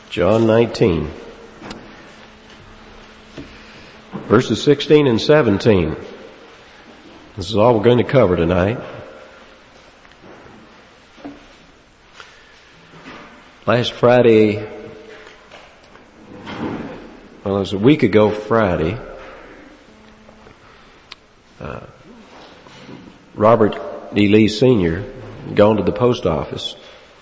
John 19, verses 16 and 17. This is all we're going to cover tonight. Last Friday, well, it was a week ago Friday, Robert D. Lee Sr. had gone to the post office.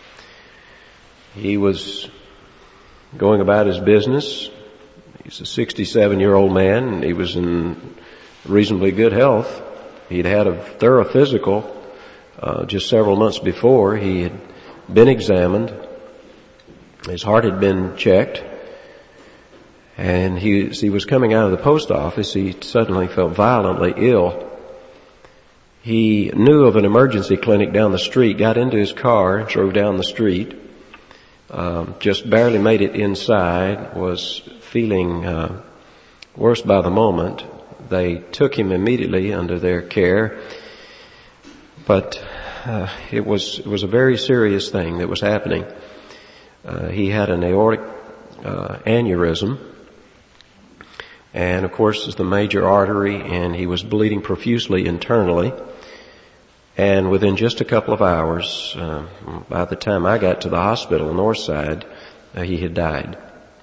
He was going about his business. He's a 67-year-old man, and he was in reasonably good health. He'd had a thorough physical just several months before. He had been examined. His heart had been checked. And as he was coming out of the post office, he suddenly felt violently ill. He knew of an emergency clinic down the street, got into his car, drove down the street, just barely made it inside, was feeling worse by the moment. They took him immediately under their care, but it was a very serious thing that was happening. He had an aortic aneurysm, and of course it's the major artery, and he was bleeding profusely internally. And within just a couple of hours, by the time I got to the hospital, north side, he had died.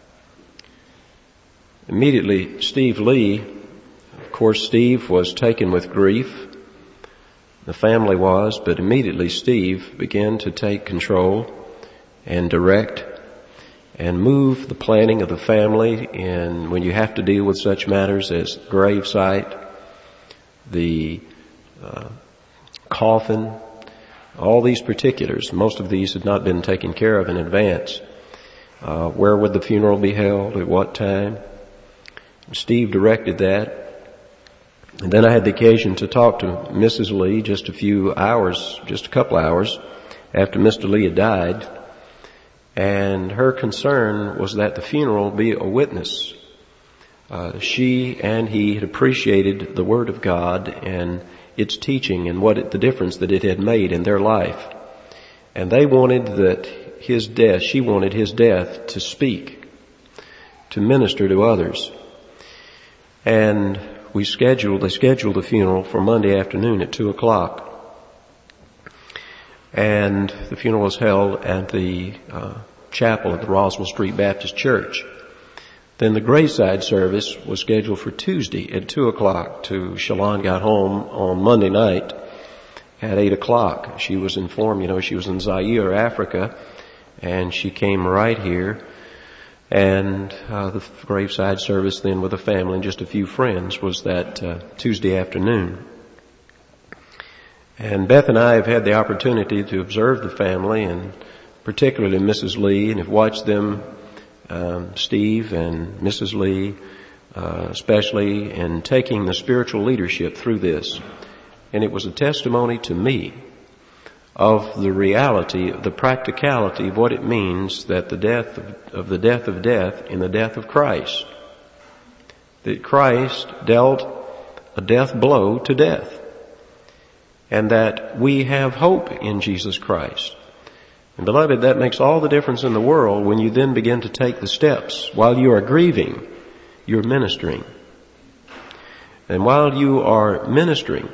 Immediately, Steve Lee, of course, Steve was taken with grief. The family was, but immediately Steve began to take control and direct and move the planning of the family. And when you have to deal with such matters as gravesite, the coffin, all these particulars, most of these had not been taken care of in advance. Where would the funeral be held? At what time? Steve directed that. And then I had the occasion to talk to Mrs. Lee just a couple hours after Mr. Lee had died. And her concern was that the funeral be a witness. She and he had appreciated the Word of God and its teaching and the difference that it had made in their life. And they wanted she wanted his death to speak, to minister to others. And they scheduled the funeral for Monday afternoon at 2:00. And the funeral was held at the chapel at the Roswell Street Baptist Church. Then the graveside service was scheduled for Tuesday at 2:00. Shalon got home on Monday night at 8:00. She was informed, she was in Zaire, Africa, and she came right here. And the graveside service then with the family and just a few friends was that Tuesday afternoon. And Beth and I have had the opportunity to observe the family, and particularly Mrs. Lee, and have watched them, Steve and Mrs. Lee, especially in taking the spiritual leadership through this. And it was a testimony to me of the reality, the practicality of what it means that the death of death in the death of Christ. That Christ dealt a death blow to death. And that we have hope in Jesus Christ. And beloved, that makes all the difference in the world when you then begin to take the steps. While you are grieving, you're ministering. And while you are ministering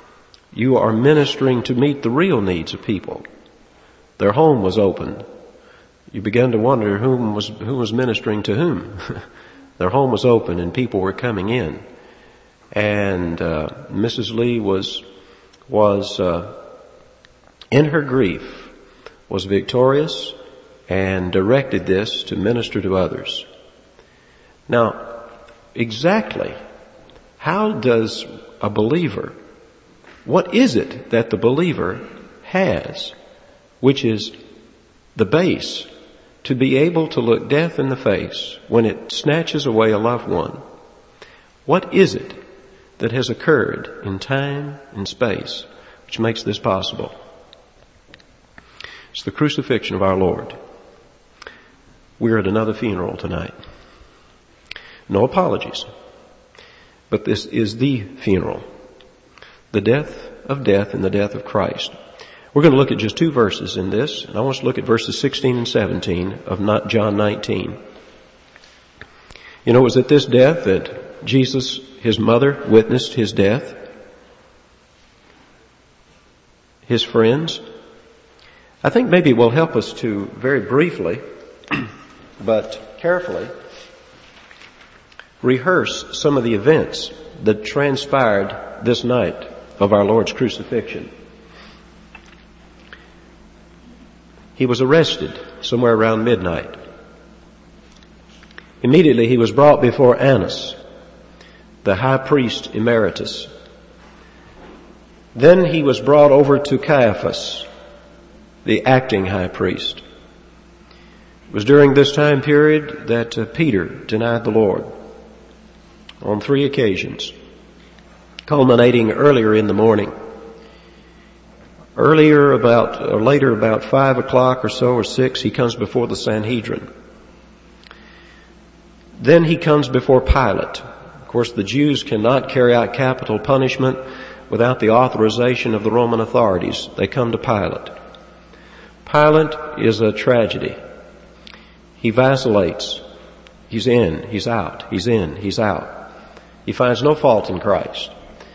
to meet the real needs of people. Their home was open. You began to wonder who was ministering to whom. Their home was open and people were coming in. And Mrs. Lee was in her grief, was victorious and directed this to minister to others. Now, exactly how does a believer, what is it that the believer has, which is the base to be able to look death in the face when it snatches away a loved one? What is it that has occurred in time and space which makes this possible? It's the crucifixion of our Lord. We're at another funeral tonight. No apologies. But this is the funeral. The death of death and the death of Christ. We're going to look at just 2 verses in this, and I want us to look at verses 16 and 17 of John 19. You know, it was at this death that Jesus, his mother, witnessed his death. His friends. I think maybe it will help us to very briefly, but carefully, rehearse some of the events that transpired this night of our Lord's crucifixion. He was arrested somewhere around midnight. Immediately he was brought before Annas, the high priest emeritus. Then he was brought over to Caiaphas, the acting high priest. It was during this time period that Peter denied the Lord on 3 occasions, culminating earlier in the morning. Later about 5 o'clock or so, or 6, he comes before the Sanhedrin. Then he comes before Pilate. Of course, the Jews cannot carry out capital punishment without the authorization of the Roman authorities. They come to Pilate. Pilate is a tragedy. He vacillates. He's in, he's out. He's in, he's out. He finds no fault in Christ.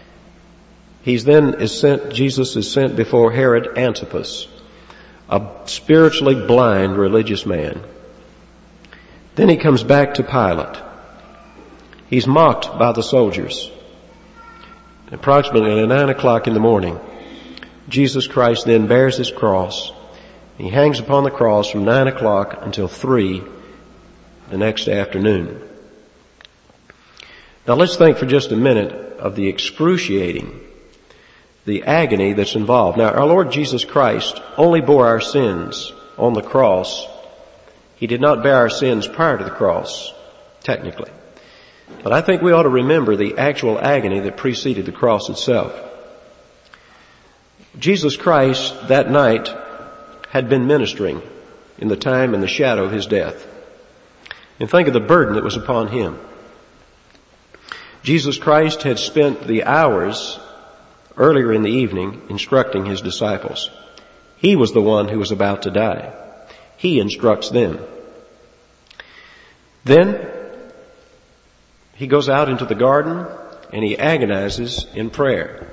Jesus is sent before Herod Antipas, a spiritually blind religious man. Then he comes back to Pilate. He's mocked by the soldiers. Approximately at 9 o'clock in the morning, Jesus Christ then bears his cross. He hangs upon the cross from 9 o'clock until 3 the next afternoon. Now let's think for just a minute of the agony that's involved. Now our Lord Jesus Christ only bore our sins on the cross. He did not bear our sins prior to the cross, technically. But I think we ought to remember the actual agony that preceded the cross itself. Jesus Christ that night had been ministering in the time and the shadow of his death. And think of the burden that was upon him. Jesus Christ had spent the hours earlier in the evening instructing his disciples. He was the one who was about to die. He instructs them. Then he goes out into the garden and he agonizes in prayer.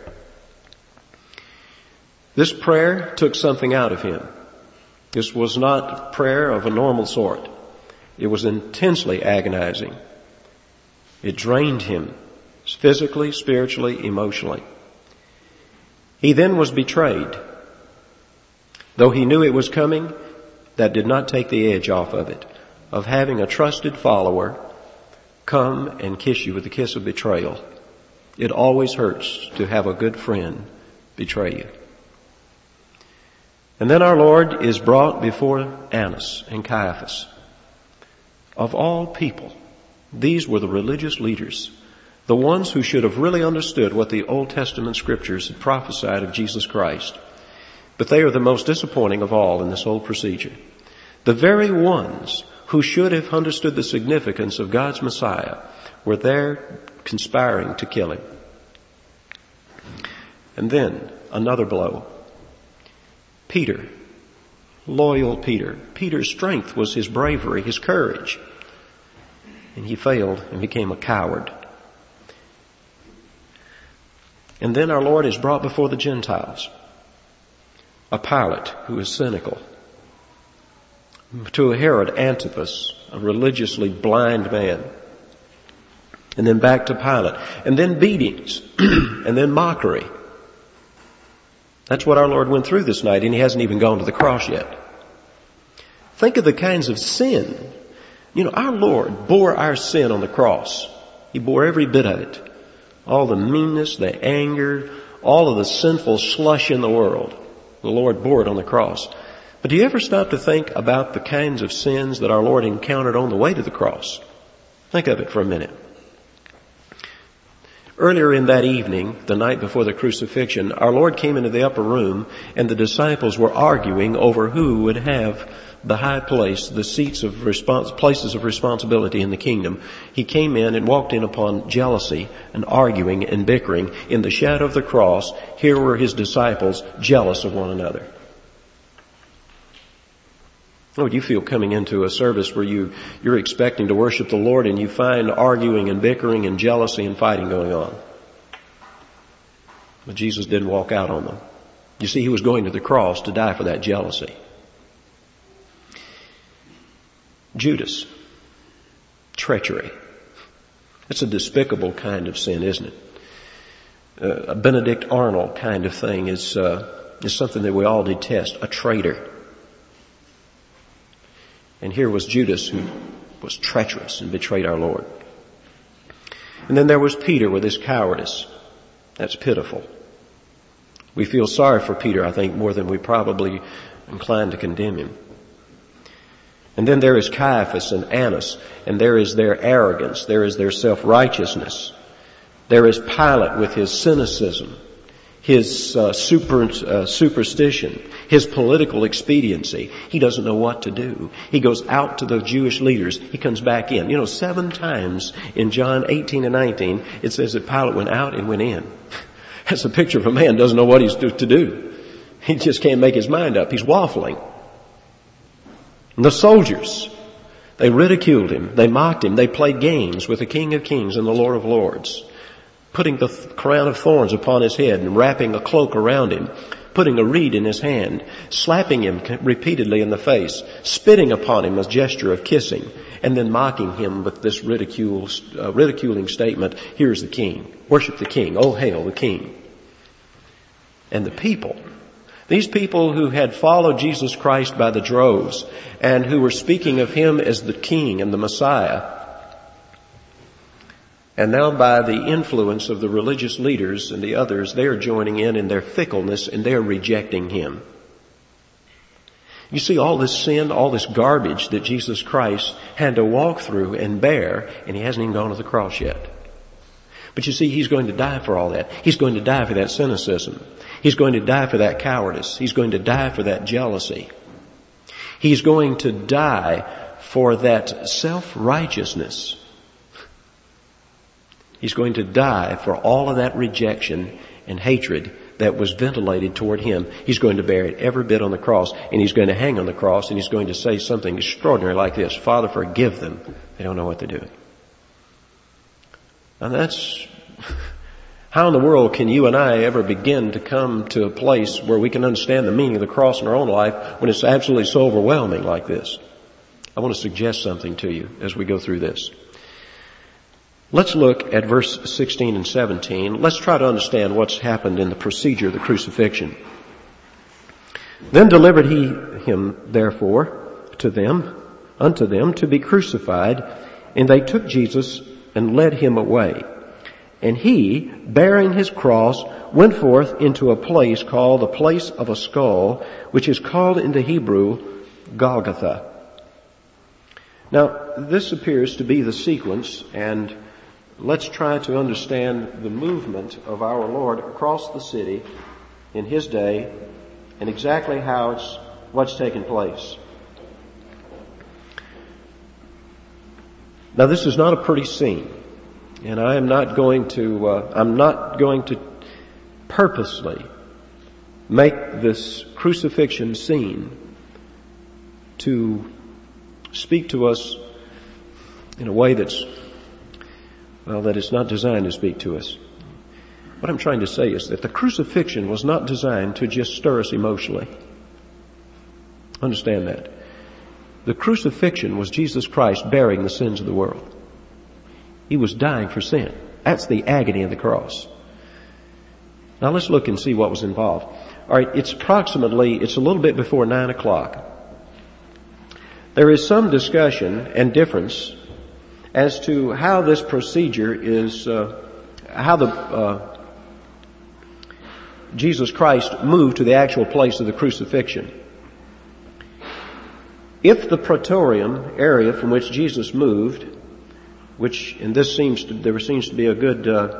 This prayer took something out of him. This was not prayer of a normal sort. It was intensely agonizing. It drained him physically, spiritually, emotionally. He then was betrayed. Though he knew it was coming, that did not take the edge off of it, of having a trusted follower come and kiss you with the kiss of betrayal. It always hurts to have a good friend betray you. And then our Lord is brought before Annas and Caiaphas. Of all people, these were the religious leaders, the ones who should have really understood what the Old Testament scriptures had prophesied of Jesus Christ. But they are the most disappointing of all in this whole procedure. The very ones who should have understood the significance of God's Messiah were there conspiring to kill him. And then another blow. Peter, loyal Peter. Peter's strength was his bravery, his courage. And he failed and became a coward. And then our Lord is brought before the Gentiles. A Pilate who is cynical. To a Herod Antipas, a religiously blind man. And then back to Pilate. And then beatings. And then mockery. That's what our Lord went through this night, and he hasn't even gone to the cross yet. Think of the kinds of sin. You know, our Lord bore our sin on the cross. He bore every bit of it. All the meanness, the anger, all of the sinful slush in the world. The Lord bore it on the cross. But do you ever stop to think about the kinds of sins that our Lord encountered on the way to the cross? Think of it for a minute. Earlier in that evening, the night before the crucifixion, our Lord came into the upper room and the disciples were arguing over who would have the high place, the seats of places of responsibility in the kingdom. He came in and walked in upon jealousy and arguing and bickering. In the shadow of the cross, here were his disciples jealous of one another. What would you feel coming into a service where you're expecting to worship the Lord and you find arguing and bickering and jealousy and fighting going on? But Jesus didn't walk out on them. You see, he was going to the cross to die for that jealousy. Judas. Treachery. It's a despicable kind of sin, isn't it? A Benedict Arnold kind of thing is something that we all detest. A traitor. And here was Judas, who was treacherous and betrayed our Lord. And then there was Peter with his cowardice. That's pitiful. We feel sorry for Peter, I think, more than we probably inclined to condemn him. And then there is Caiaphas and Annas, and there is their arrogance, there is their self-righteousness. There is Pilate with his cynicism, his superstition, his political expediency. He doesn't know what to do. He goes out to the Jewish leaders. He comes back in. 7 times in John 18 and 19, it says that Pilate went out and went in. That's a picture of a man who doesn't know what he's to do. He just can't make his mind up. He's waffling. And the soldiers, they ridiculed him. They mocked him. They played games with the King of Kings and the Lord of Lords, putting the crown of thorns upon his head and wrapping a cloak around him, putting a reed in his hand, slapping him repeatedly in the face, spitting upon him a gesture of kissing, and then mocking him with this ridiculing statement, here's the king, worship the king, oh hail the king. And the people, these people who had followed Jesus Christ by the droves and who were speaking of him as the king and the Messiah, and now by the influence of the religious leaders and the others, they are joining in their fickleness and they are rejecting him. You see all this sin, all this garbage that Jesus Christ had to walk through and bear, and he hasn't even gone to the cross yet. But you see, he's going to die for all that. He's going to die for that cynicism. He's going to die for that cowardice. He's going to die for that jealousy. He's going to die for that self-righteousness. He's going to die for all of that rejection and hatred that was ventilated toward him. He's going to bear it every bit on the cross, and he's going to hang on the cross, and he's going to say something extraordinary like this, Father, forgive them. They don't know what they're doing. And that's, how in the world can you and I ever begin to come to a place where we can understand the meaning of the cross in our own life when it's absolutely so overwhelming like this? I want to suggest something to you as we go through this. Let's look at verse 16 and 17. Let's try to understand what's happened in the procedure of the crucifixion. Then delivered he him, therefore, unto them to be crucified, and they took Jesus and led him away. And he, bearing his cross, went forth into a place called the place of a skull, which is called in the Hebrew Golgotha. Now, this appears to be the sequence, and let's try to understand the movement of our Lord across the city in his day and exactly what's taken place. Now, this is not a pretty scene, and I'm not going to purposely make this crucifixion scene to speak to us in a way that it's not designed to speak to us. What I'm trying to say is that the crucifixion was not designed to just stir us emotionally. Understand that. The crucifixion was Jesus Christ bearing the sins of the world. He was dying for sin. That's the agony of the cross. Now let's look and see what was involved. All right, it's a little bit before 9 o'clock. There is some discussion and difference as to how this procedure is, Jesus Christ moved to the actual place of the crucifixion. If the praetorium area from which Jesus moved, which in this there seems to be a good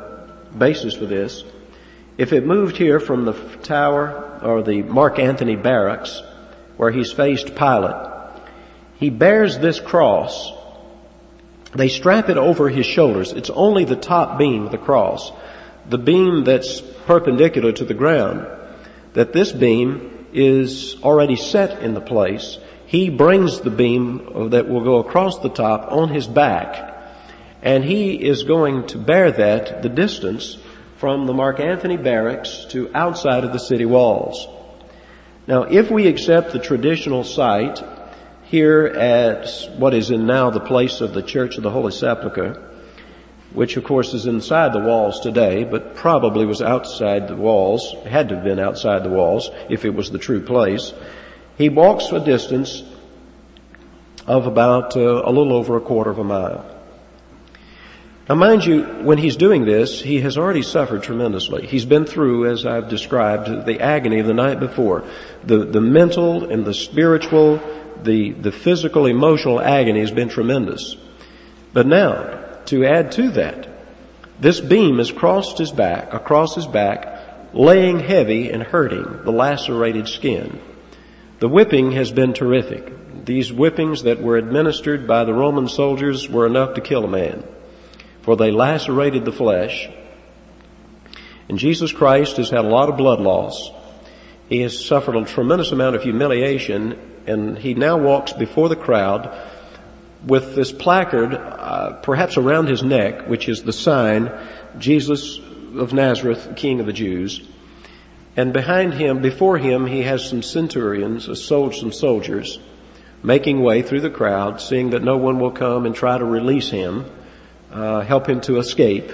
basis for this. If it moved here from the tower or the Mark Antony barracks where he's faced Pilate, he bears this cross. They strap it over his shoulders. It's only the top beam of the cross, the beam that's perpendicular to the ground, that this beam is already set in the place. He brings the beam that will go across the top on his back, and he is going to bear that the distance from the Mark Antony barracks to outside of the city walls. Now, if we accept the traditional site here at what is in now the place of the Church of the Holy Sepulchre, which of course is inside the walls today, but probably was outside the walls, had to have been outside the walls if it was the true place, he walks a distance of about a little over a quarter of a mile. Now mind you, when he's doing this, he has already suffered tremendously. He's been through, as I've described, the agony of the night before. The mental and the spiritual, the physical, emotional agony has been tremendous. But now, to add to that, this beam has crossed his back, across his back, laying heavy and hurting the lacerated skin. The whipping has been terrific. These whippings that were administered by the Roman soldiers were enough to kill a man, for they lacerated the flesh. And Jesus Christ has had a lot of blood loss. He has suffered a tremendous amount of humiliation, and he now walks before the crowd with this placard, perhaps around his neck, which is the sign, Jesus of Nazareth, King of the Jews. And behind him, before him, he has some centurions, some soldiers, making way through the crowd, seeing that no one will come and try to release him, help him to escape.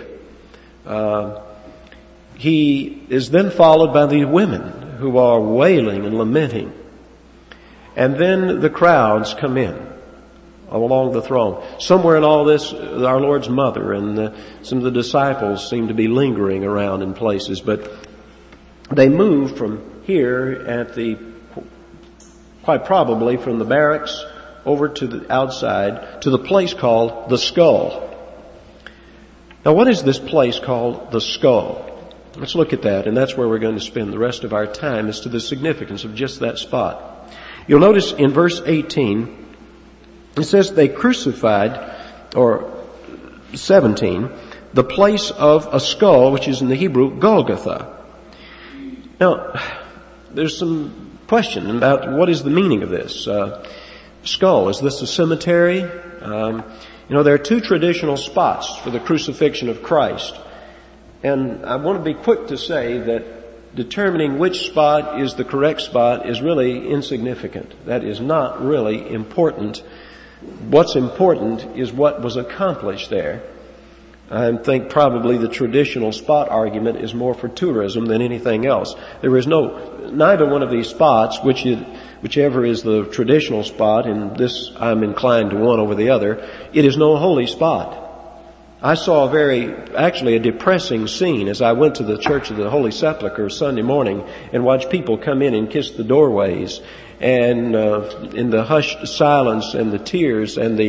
He is then followed by the women who are wailing and lamenting. And then the crowds come in along the throng. Somewhere in all this, our Lord's mother and some of the disciples seem to be lingering around in places, but they move from here quite probably from the barracks over to the outside to the place called the Skull. Now, what is this place called the Skull? Let's look at that, and that's where we're going to spend the rest of our time, as to the significance of just that spot. You'll notice in verse 18, it says they crucified, or 17, the place of a skull, which is in the Hebrew Golgotha. Now, there's some question about what is the meaning of this. Skull, is this a cemetery? There are two traditional spots for the crucifixion of Christ. And I want to be quick to say that determining which spot is the correct spot is really insignificant. That is not really important. What's important is what was accomplished there. I think probably the traditional spot argument is more for tourism than anything else. There is neither one of these spots, whichever is the traditional spot, and this I'm inclined to one over the other, it is no holy spot. I saw a depressing scene as I went to the Church of the Holy Sepulchre Sunday morning and watched people come in and kiss the doorways, and in the hushed silence and the tears and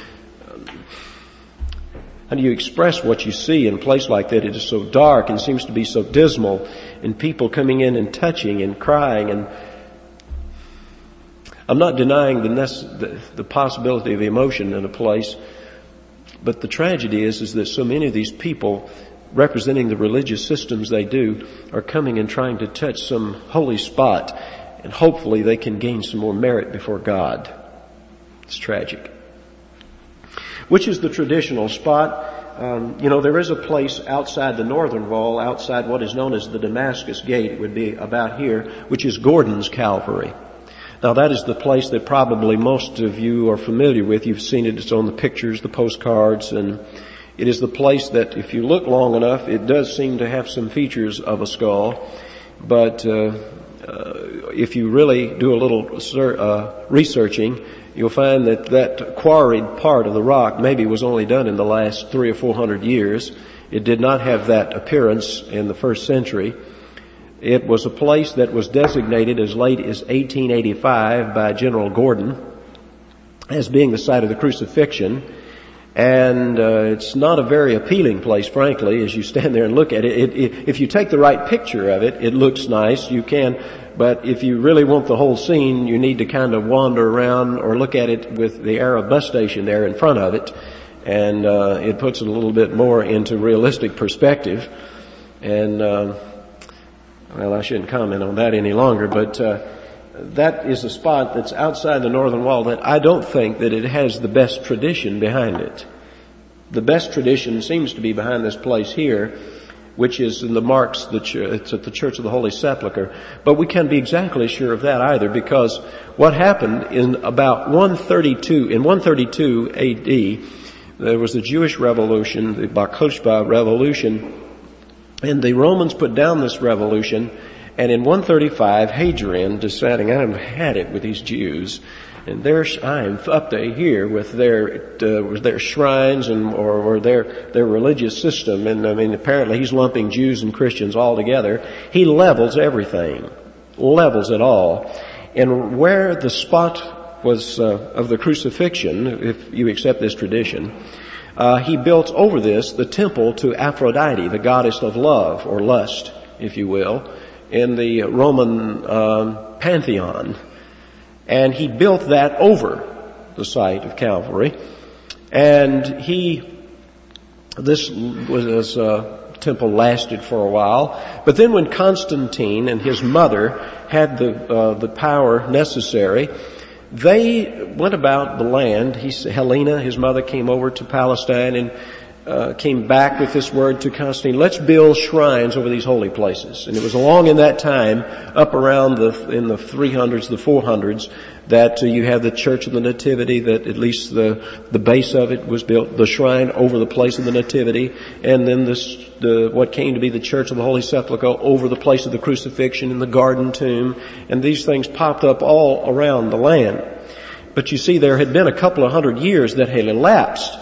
how do you express what you see in a place like that? It is so dark and seems to be so dismal, and people coming in and touching and crying. And I'm not denying the possibility of emotion in a place, but the tragedy is that so many of these people, representing the religious systems they do, are coming and trying to touch some holy spot, and hopefully they can gain some more merit before God. It's tragic. Which is the traditional spot? There is a place outside the northern wall, outside what is known as the Damascus Gate. It would be about here, which is Gordon's Calvary. Now that is the place that probably most of you are familiar with. You've seen it. It's on the pictures, the postcards, and it is the place that if you look long enough, it does seem to have some features of a skull. But if you really do a little researching, you'll find that quarried part of the rock maybe was only done in the last 300 or 400 years. It did not have that appearance in the first century. It was a place that was designated as late as 1885 by General Gordon as being the site of the crucifixion. And it's not a very appealing place, frankly, as you stand there and look at it. If you take the right picture of it, it looks nice. You can, but if you really want the whole scene, you need to kind of wander around or look at it with the Arab bus station there in front of it, and it puts it a little bit more into realistic perspective. And well, I shouldn't comment on that any longer, but that is a spot that's outside the northern wall that I don't think that it has the best tradition behind it. The best tradition seems to be behind this place here, which is in the marks, it's at the Church of the Holy Sepulchre. But we can't be exactly sure of that either, because what happened in about 132 AD, there was the Jewish Revolution, the Bar Kokhba Revolution, and the Romans put down this revolution. And in 135, Hadrian deciding, I've had it with these Jews, and I'm up to here with their shrines or their religious system. And I mean, apparently he's lumping Jews and Christians all together. He levels everything, levels it all. And where the spot was of the crucifixion, if you accept this tradition, he built over this the temple to Aphrodite, the goddess of love or lust, if you will, in the Roman pantheon. And he built that over the site of Calvary. And this temple lasted for a while. But then when Constantine and his mother had the power necessary, they went about the land. Helena, his mother, came over to Palestine and came back with this word to Constantine, let's build shrines over these holy places. And it was along in that time, up around in the 300s, the 400s, that you have the Church of the Nativity, that at least the base of it was built, the shrine over the place of the Nativity, and then what came to be the Church of the Holy Sepulchre over the place of the crucifixion and the garden tomb. And these things popped up all around the land. But you see, there had been a couple of hundred years that had elapsed,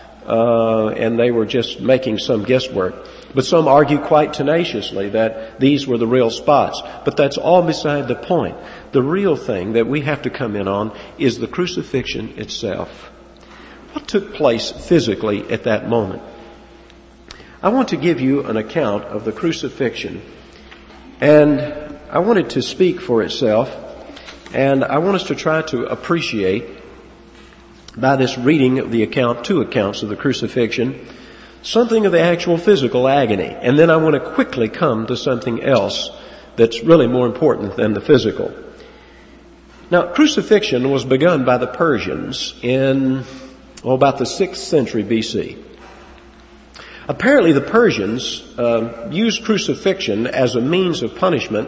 and they were just making some guesswork. But some argue quite tenaciously that these were the real spots. But that's all beside the point. The real thing that we have to come in on is the crucifixion itself. What took place physically at that moment? I want to give you an account of the crucifixion. And I want it to speak for itself. And I want us to try to appreciate, by this reading of two accounts of the crucifixion, something of the actual physical agony. And then I want to quickly come to something else that's really more important than the physical. Now, crucifixion was begun by the Persians in about the 6th century BC. Apparently the Persians used crucifixion as a means of punishment.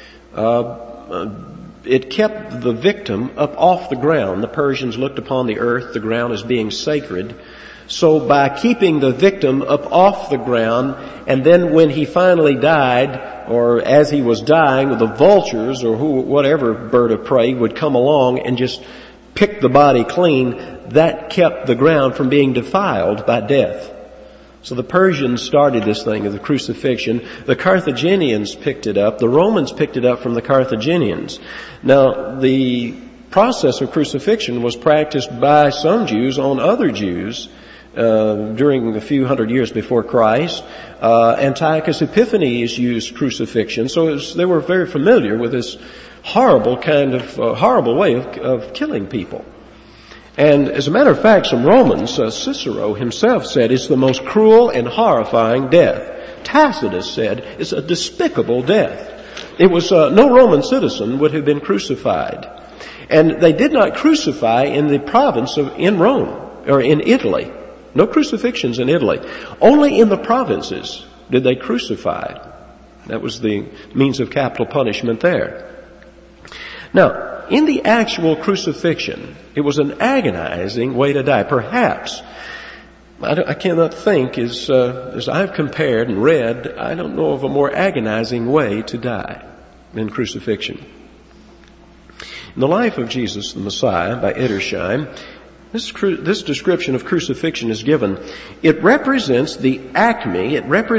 It kept the victim up off the ground. The Persians looked upon the earth, the ground, as being sacred. So by keeping the victim up off the ground, and then when he finally died, or as he was dying, the vultures or whatever bird of prey would come along and just pick the body clean, that kept the ground from being defiled by death. So the Persians started this thing of the crucifixion. The Carthaginians picked it up. The Romans picked it up from the Carthaginians. Now, the process of crucifixion was practiced by some Jews on other Jews during a few hundred years before Christ. Antiochus Epiphanes used crucifixion, so they were very familiar with this horrible way of killing people. And as a matter of fact, some Romans, Cicero himself said it's the most cruel and horrifying death. Tacitus said it's a despicable death. It was no Roman citizen would have been crucified. And they did not crucify in the province in Rome, or in Italy. No crucifixions in Italy. Only in the provinces did they crucify. That was the means of capital punishment there. Now, in the actual crucifixion, it was an agonizing way to die. Perhaps, I cannot think, as I've compared and read, I don't know of a more agonizing way to die than crucifixion. In the Life of Jesus the Messiah by Edersheim, this description of crucifixion is given. It represented the acme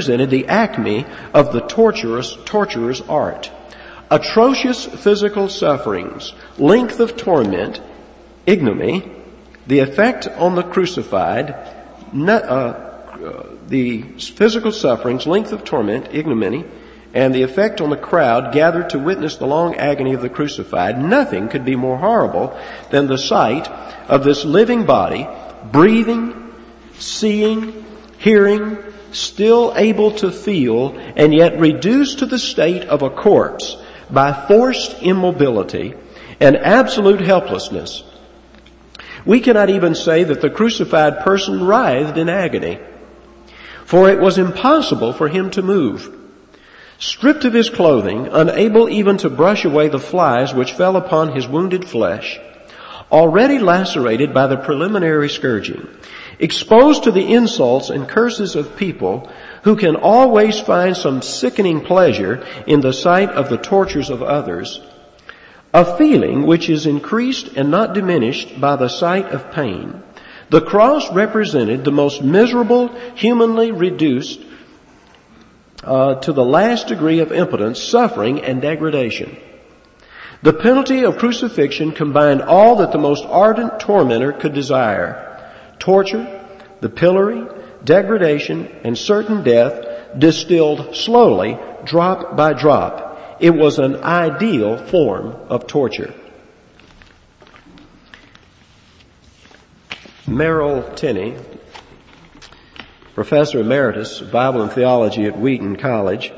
of the torturer's art. Atrocious physical sufferings, length of torment, ignominy, the effect on the crucified, the physical sufferings, length of torment, ignominy, and the effect on the crowd gathered to witness the long agony of the crucified, nothing could be more horrible than the sight of this living body, breathing, seeing, hearing, still able to feel, and yet reduced to the state of a corpse by forced immobility and absolute helplessness. We cannot even say that the crucified person writhed in agony, for it was impossible for him to move. Stripped of his clothing, unable even to brush away the flies which fell upon his wounded flesh, already lacerated by the preliminary scourging, exposed to the insults and curses of people who can always find some sickening pleasure in the sight of the tortures of others, a feeling which is increased and not diminished by the sight of pain, the cross represented the most miserable, humanly reduced to the last degree of impotence, suffering, and degradation. The penalty of crucifixion combined all that the most ardent tormentor could desire: torture, the pillory, degradation, and certain death, distilled slowly, drop by drop. It was an ideal form of torture. Merrill Tenney, Professor Emeritus of Bible and Theology at Wheaton College,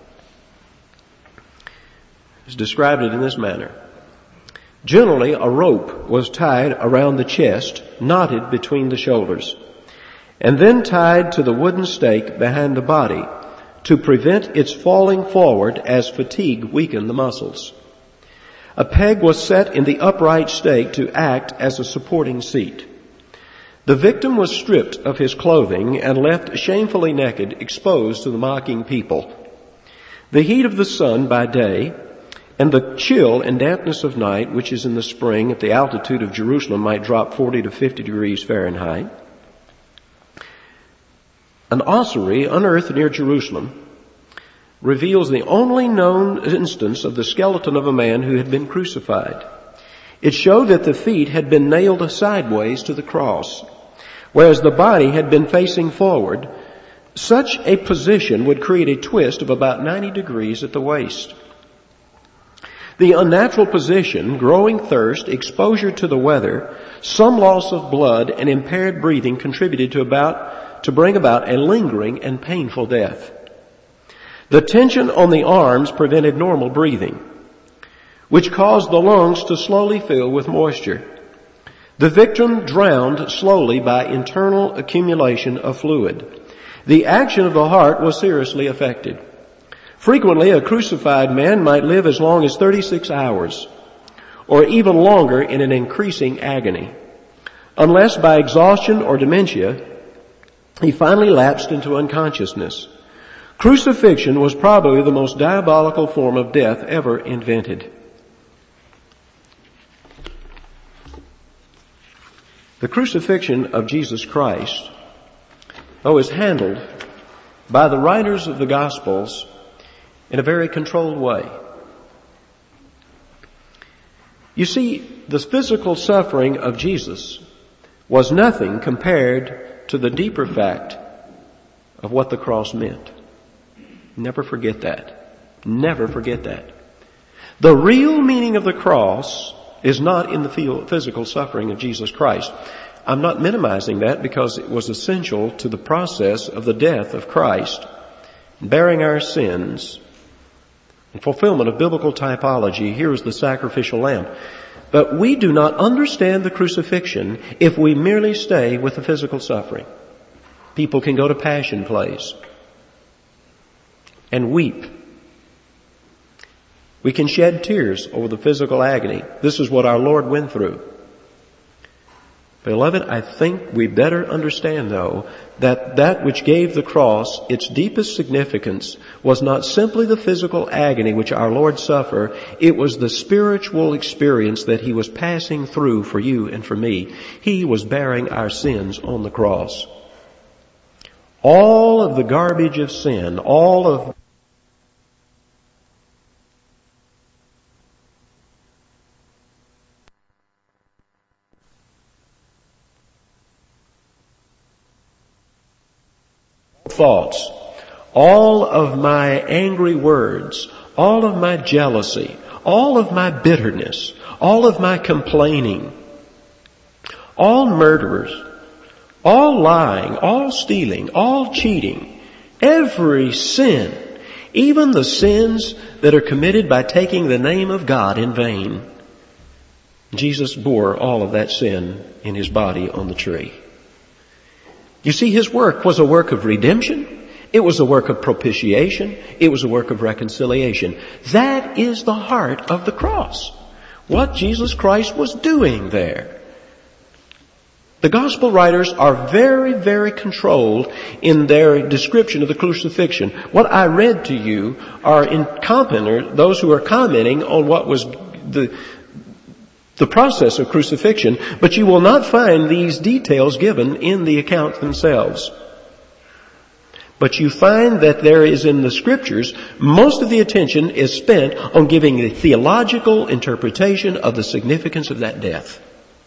has described it in this manner. Generally, a rope was tied around the chest, knotted between the shoulders, and then tied to the wooden stake behind the body to prevent its falling forward as fatigue weakened the muscles. A peg was set in the upright stake to act as a supporting seat. The victim was stripped of his clothing and left shamefully naked, exposed to the mocking people. The heat of the sun by day and the chill and dampness of night, which is in the spring at the altitude of Jerusalem, might drop 40 to 50 degrees Fahrenheit. An ossuary unearthed near Jerusalem reveals the only known instance of the skeleton of a man who had been crucified. It showed that the feet had been nailed sideways to the cross, whereas the body had been facing forward. Such a position would create a twist of about 90 degrees at the waist. The unnatural position, growing thirst, exposure to the weather, some loss of blood, and impaired breathing contributed to bring about a lingering and painful death. The tension on the arms prevented normal breathing, which caused the lungs to slowly fill with moisture. The victim drowned slowly by internal accumulation of fluid. The action of the heart was seriously affected. Frequently, a crucified man might live as long as 36 hours, or even longer in an increasing agony, unless by exhaustion or dementia, he finally lapsed into unconsciousness. Crucifixion was probably the most diabolical form of death ever invented. The crucifixion of Jesus Christ, though, is handled by the writers of the Gospels in a very controlled way. You see, the physical suffering of Jesus was nothing compared to the deeper fact of what the cross meant. Never forget that. Never forget that. The real meaning of the cross is not in the physical suffering of Jesus Christ. I'm not minimizing that because it was essential to the process of the death of Christ, bearing our sins. In fulfillment of biblical typology, here is the sacrificial lamb. But we do not understand the crucifixion if we merely stay with the physical suffering. People can go to passion plays and weep. We can shed tears over the physical agony. This is what our Lord went through. Beloved, I think we better understand, though, that which gave the cross its deepest significance was not simply the physical agony which our Lord suffered. It was the spiritual experience that He was passing through for you and for me. He was bearing our sins on the cross. All of the garbage of sin, all of thoughts, all of my angry words, all of my jealousy, all of my bitterness, all of my complaining, all murderers, all lying, all stealing, all cheating, every sin, even the sins that are committed by taking the name of God in vain. Jesus bore all of that sin in His body on the tree. You see, His work was a work of redemption. It was a work of propitiation. It was a work of reconciliation. That is the heart of the cross. What Jesus Christ was doing there. The gospel writers are very, very controlled in their description of the crucifixion. What I read to you are those who are commenting on what was the process of crucifixion, but you will not find these details given in the account themselves. But you find that there is in the Scriptures, most of the attention is spent on giving a theological interpretation of the significance of that death.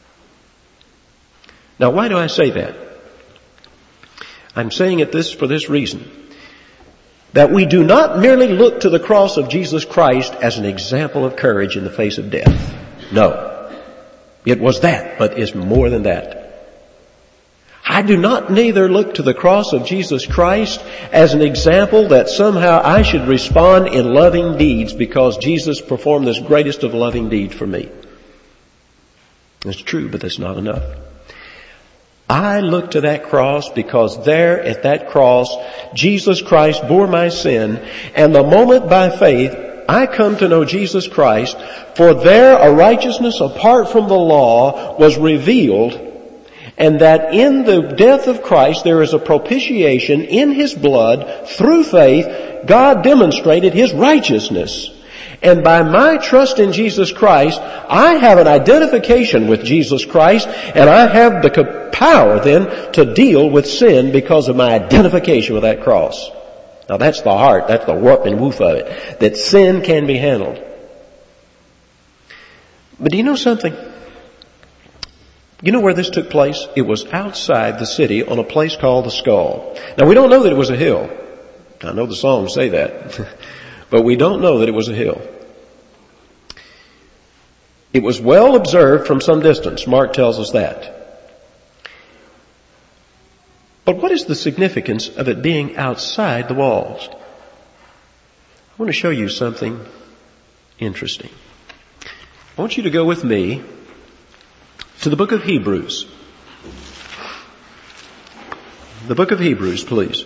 Now, why do I say that? I'm saying it for this reason. That we do not merely look to the cross of Jesus Christ as an example of courage in the face of death. No. It was that, but it's more than that. I do not neither look to the cross of Jesus Christ as an example that somehow I should respond in loving deeds because Jesus performed this greatest of loving deeds for me. It's true, but that's not enough. I look to that cross because there at that cross, Jesus Christ bore my sin, and the moment by faith I come to know Jesus Christ, for there a righteousness apart from the law was revealed, and that in the death of Christ there is a propitiation in His blood. Through faith, God demonstrated His righteousness. And by my trust in Jesus Christ, I have an identification with Jesus Christ, and I have the power then to deal with sin because of my identification with that cross. Now that's the heart, that's the warp and woof of it, that sin can be handled. But do you know something? You know where this took place? It was outside the city on a place called the Skull. Now we don't know that it was a hill. I know the Psalms say that. But we don't know that it was a hill. It was well observed from some distance. Mark tells us that. But what is the significance of it being outside the walls? I want to show you something interesting. I want you to go with me to the book of Hebrews. The book of Hebrews, please.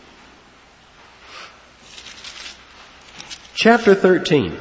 Chapter 13.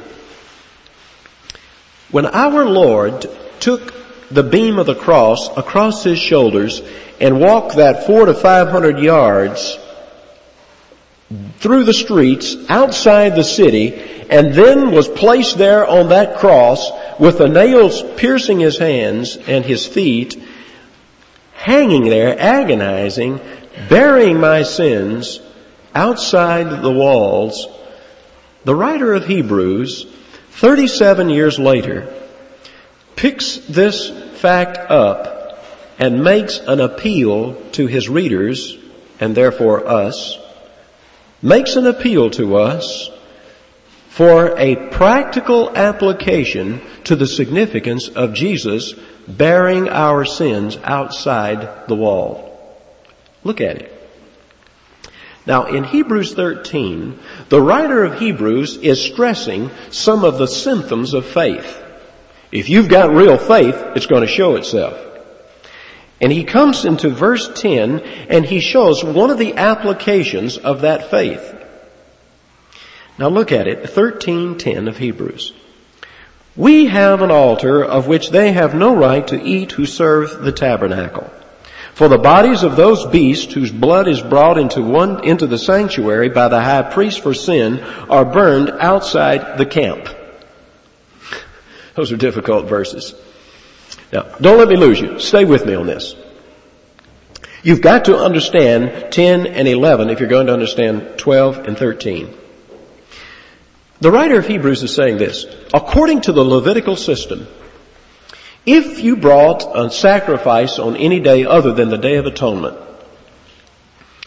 When our Lord took the beam of the cross across His shoulders and walked that 400 to 500 yards through the streets outside the city, and then was placed there on that cross with the nails piercing His hands and His feet, hanging there, agonizing, bearing my sins outside the walls, the writer of Hebrews, 37 years later, picks this fact up and makes an appeal to his readers, and therefore us, makes an appeal to us for a practical application to the significance of Jesus bearing our sins outside the wall. Look at it. Now, in Hebrews 13, the writer of Hebrews is stressing some of the symptoms of faith. If you've got real faith, it's going to show itself. And he comes into verse 10, and he shows one of the applications of that faith. Now look at it, 13:10 of Hebrews. We have an altar of which they have no right to eat who serve the tabernacle. For the bodies of those beasts whose blood is brought into the sanctuary by the high priest for sin are burned outside the camp. Those are difficult verses. Now, don't let me lose you. Stay with me on this. You've got to understand 10 and 11 if you're going to understand 12 and 13. The writer of Hebrews is saying this. According to the Levitical system, if you brought a sacrifice on any day other than the Day of Atonement,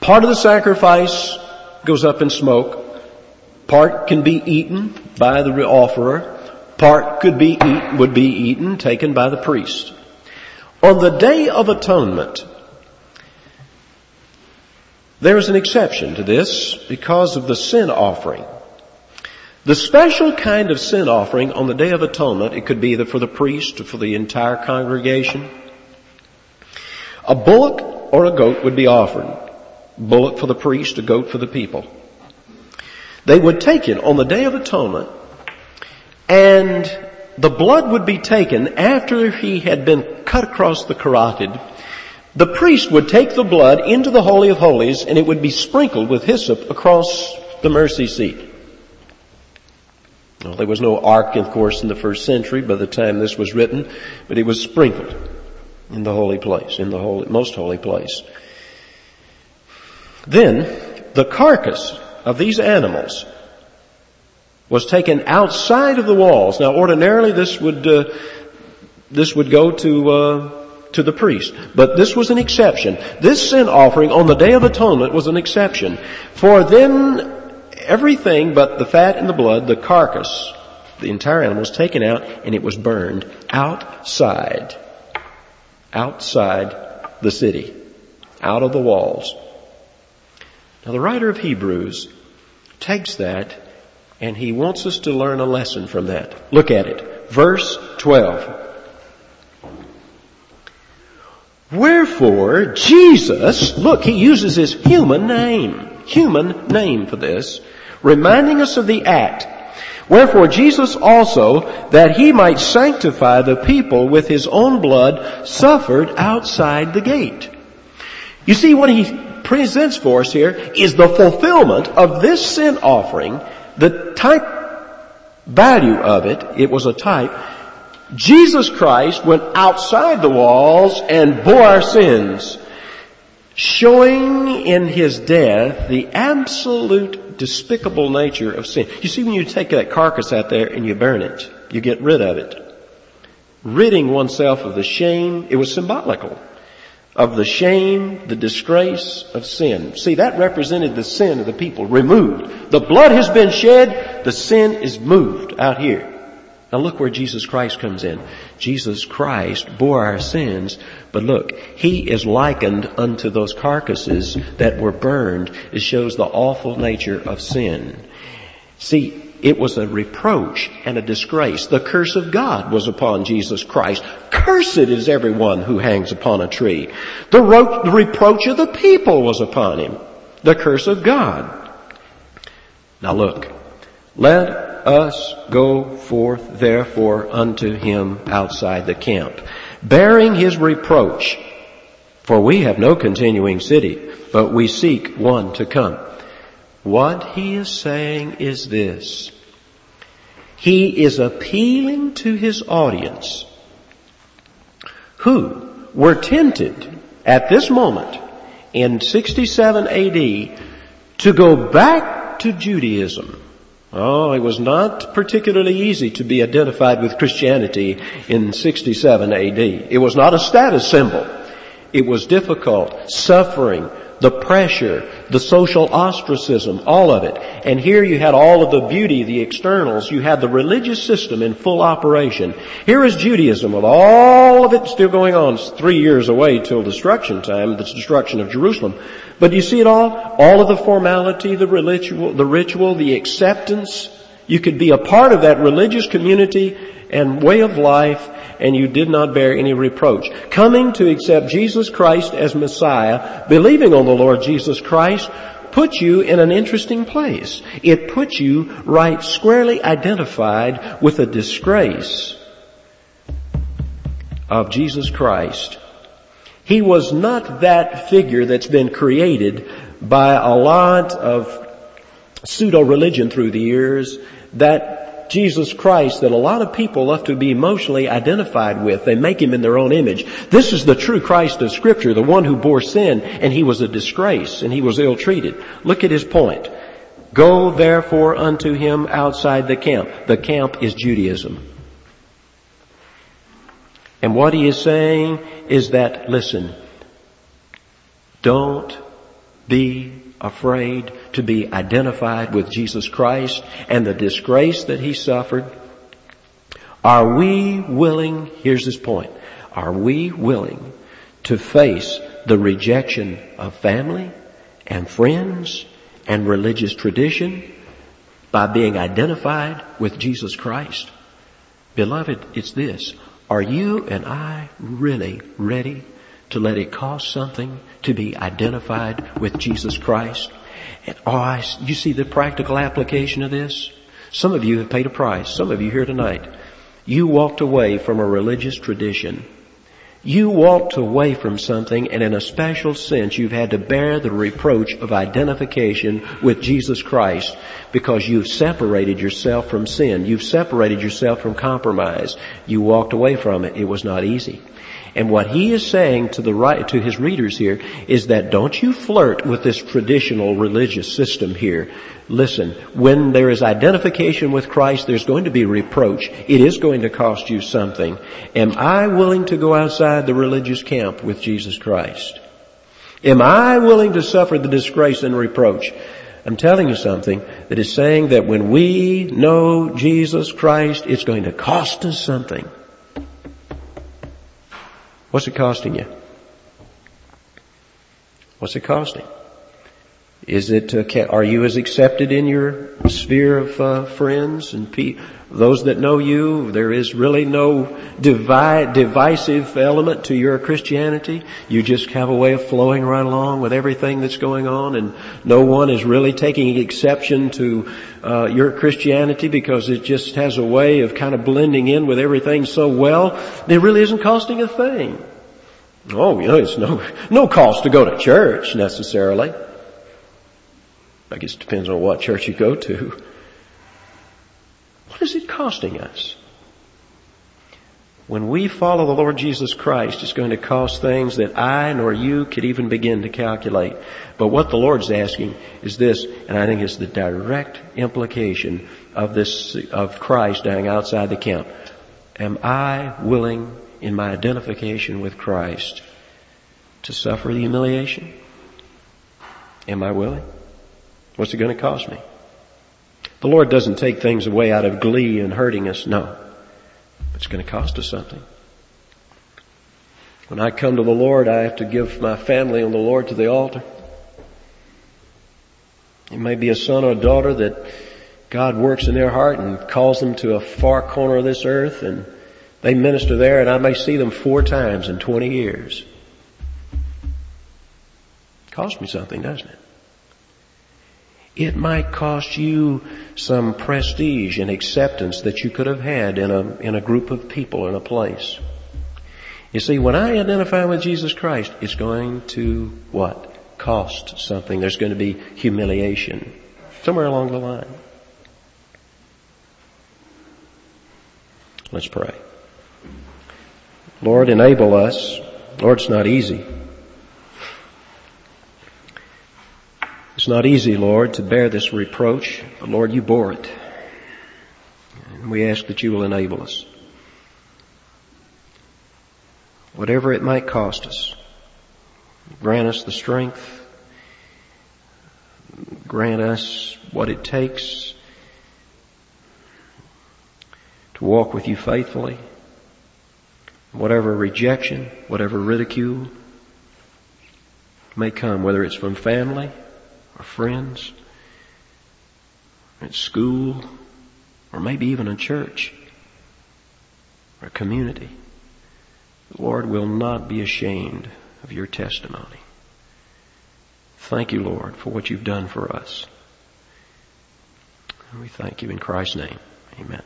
Part of the sacrifice goes up in smoke. Part can be eaten by the offerer. Part would be eaten, taken by the priest. On the Day of Atonement, there is an exception to this because of the sin offering. The special kind of sin offering on the Day of Atonement, it could be either for the priest or for the entire congregation. A bullock or a goat would be offered. Bullock for the priest, a goat for the people. They would take it on the Day of Atonement, and the blood would be taken after he had been cut across the carotid. The priest would take the blood into the Holy of Holies, and it would be sprinkled with hyssop across the mercy seat. Well, there was no ark, of course, in the first century by the time this was written, but it was sprinkled in the holy place, in the most holy place. Then, the carcass of these animals was taken outside of the walls. Now, ordinarily, this would go to the priest, but this was an exception. This sin offering on the Day of Atonement was an exception. For then, everything but the fat and the blood, the carcass, the entire animal was taken out, and it was burned outside the city, out of the walls. Now, the writer of Hebrews takes that, and he wants us to learn a lesson from that. Look at it. Verse 12. Wherefore, Jesus, look, he uses his human name for this, reminding us of the act. Wherefore, Jesus also, that he might sanctify the people with his own blood, suffered outside the gate. You see, what he presents for us here is the fulfillment of this sin offering, the type value of it. It was a type. Jesus Christ went outside the walls and bore our sins, showing in his death the absolute despicable nature of sin. You see, when you take that carcass out there and you burn it, you get rid of it. Ridding oneself of the shame, it was symbolical of the shame, the disgrace of sin. See, that represented the sin of the people, removed. The blood has been shed, the sin is moved out here. Now look where Jesus Christ comes in. Jesus Christ bore our sins, but look, he is likened unto those carcasses that were burned. It shows the awful nature of sin. See, it was a reproach and a disgrace. The curse of God was upon Jesus Christ. Cursed is everyone who hangs upon a tree. The reproach of the people was upon him. The curse of God. Now look, let us go forth therefore unto him outside the camp, bearing his reproach. For we have no continuing city, but we seek one to come. What he is saying is this. He is appealing to his audience who were tempted at this moment in 67 AD to go back to Judaism. Oh, it was not particularly easy to be identified with Christianity in 67 AD. It was not a status symbol. It was difficult, suffering, the pressure, the social ostracism, all of it. And here you had all of the beauty, the externals. You had the religious system in full operation. Here is Judaism with all of it still going on. It's 3 years away till destruction time, the destruction of Jerusalem. But you see it all? All of the formality, the ritual, the acceptance. You could be a part of that religious community and way of life, and you did not bear any reproach. Coming to accept Jesus Christ as Messiah, believing on the Lord Jesus Christ, put you in an interesting place. It put you right squarely identified with the disgrace of Jesus Christ. He was not that figure that's been created by a lot of pseudo-religion through the years, that Jesus Christ that a lot of people love to be emotionally identified with. They make him in their own image. This is the true Christ of Scripture, the one who bore sin, and he was a disgrace, and he was ill-treated. Look at his point. Go therefore unto him outside the camp. The camp is Judaism. And what he is saying is that, listen, don't be afraid to be identified with Jesus Christ and the disgrace that He suffered? Are we willing, here's this point, are we willing to face the rejection of family and friends and religious tradition by being identified with Jesus Christ? Beloved, it's this. Are you and I really ready to let it cost something to be identified with Jesus Christ? You see the practical application of this? Some of you have paid a price. Some of you here tonight, you walked away from a religious tradition. You walked away from something, and in a special sense, you've had to bear the reproach of identification with Jesus Christ because you've separated yourself from sin. You've separated yourself from compromise. You walked away from it. It was not easy. And what he is saying to his readers here is that don't you flirt with this traditional religious system here. Listen, when there is identification with Christ, there's going to be reproach. It is going to cost you something. Am I willing to go outside the religious camp with Jesus Christ? Am I willing to suffer the disgrace and reproach? I'm telling you something that is saying that when we know Jesus Christ, it's going to cost us something. What's it costing you? What's it costing? Are you as accepted in your sphere of friends and those that know you? There is really no divisive element to your Christianity. You just have a way of flowing right along with everything that's going on, and no one is really taking exception to your Christianity because it just has a way of kind of blending in with everything so well. It really isn't costing a thing. Oh, it's no cost to go to church necessarily. I guess it depends on what church you go to. What is it costing us? When we follow the Lord Jesus Christ, it's going to cost things that I nor you could even begin to calculate. But what the Lord's asking is this, and I think it's the direct implication of Christ dying outside the camp. Am I willing in my identification with Christ to suffer the humiliation? Am I willing? What's it going to cost me? The Lord doesn't take things away out of glee and hurting us. No. It's going to cost us something. When I come to the Lord, I have to give my family and the Lord to the altar. It may be a son or a daughter that God works in their heart and calls them to a far corner of this earth, and they minister there, and I may see them 4 times in 20 years. It costs me something, doesn't it? It might cost you some prestige and acceptance that you could have had in a group of people in a place. You see, when I identify with Jesus Christ, it's going to what? Cost something. There's going to be humiliation somewhere along the line. Let's pray. Lord, enable us. Lord, it's not easy. It's not easy, Lord, to bear this reproach, but Lord, you bore it. And we ask that you will enable us. Whatever it might cost us, grant us the strength, grant us what it takes to walk with you faithfully. Whatever rejection, whatever ridicule may come, whether it's from family, or friends, or at school, or maybe even a church, or a community. The Lord will not be ashamed of your testimony. Thank you, Lord, for what you've done for us. And we thank you in Christ's name. Amen.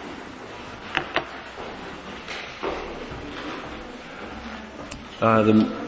The